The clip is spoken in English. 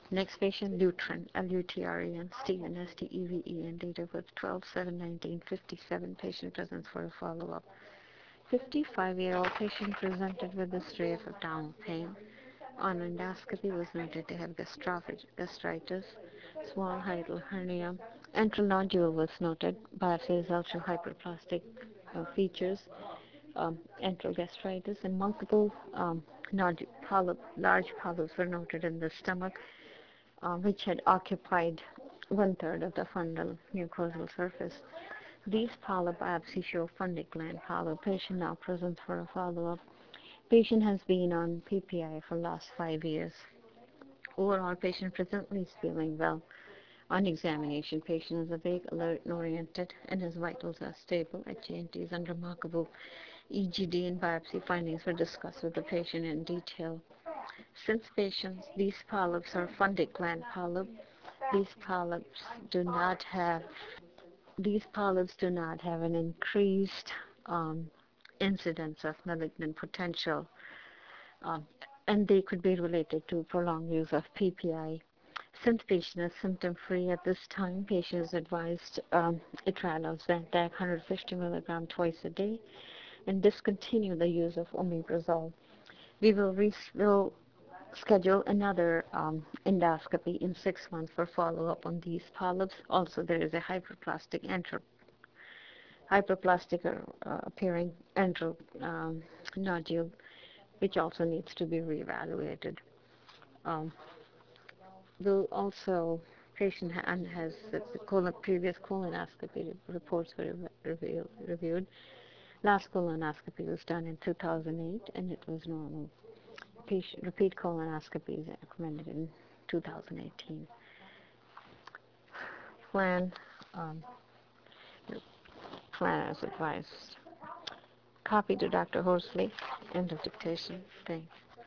Next patient, Lutren, L-U-T-R-E-N, Stephen, S-T-E-V-E-N, date of birth 12/7/1957, patient presents for a follow-up. 55-year-old patient presented with a history of abdominal pain. On endoscopy was noted to have gastritis, small hiatal hernia. Antral nodule was noted. Biopsy results show hyperplastic features, antral gastritis, and multiple large polyps were noted in the stomach, which had occupied one-third of the fundal mucosal surface. These polyp biopsies show fundic gland polyp. Patient now presents for a follow-up. Patient has been on PPI for the last 5 years. Overall, patient presently is feeling well. On examination, patient is awake, alert, and oriented, and his vitals are stable. HNT is unremarkable. EGD and biopsy findings were discussed with the patient in detail. Since patients, these polyps are fundic gland polyp. These polyps do not have these polyps do not have an increased incidence of malignant potential, um, and they could be related to prolonged use of PPI. Since patient is symptom-free at this time, patient is advised a trial of Zantac 150 milligram twice a day and discontinue the use of omeprazole. Will schedule another endoscopy in 6 months for follow-up on these polyps. Also, there is a hyperplastic appearing antral nodule, which also needs to be reevaluated. Um, will also patient has the previous colonoscopy reports were reviewed. Last colonoscopy was done in 2008, and it was normal. Repeat colonoscopy is recommended in 2018. Plan, um, plan as advised. Copy to Dr. Horsley. End of dictation. Thanks.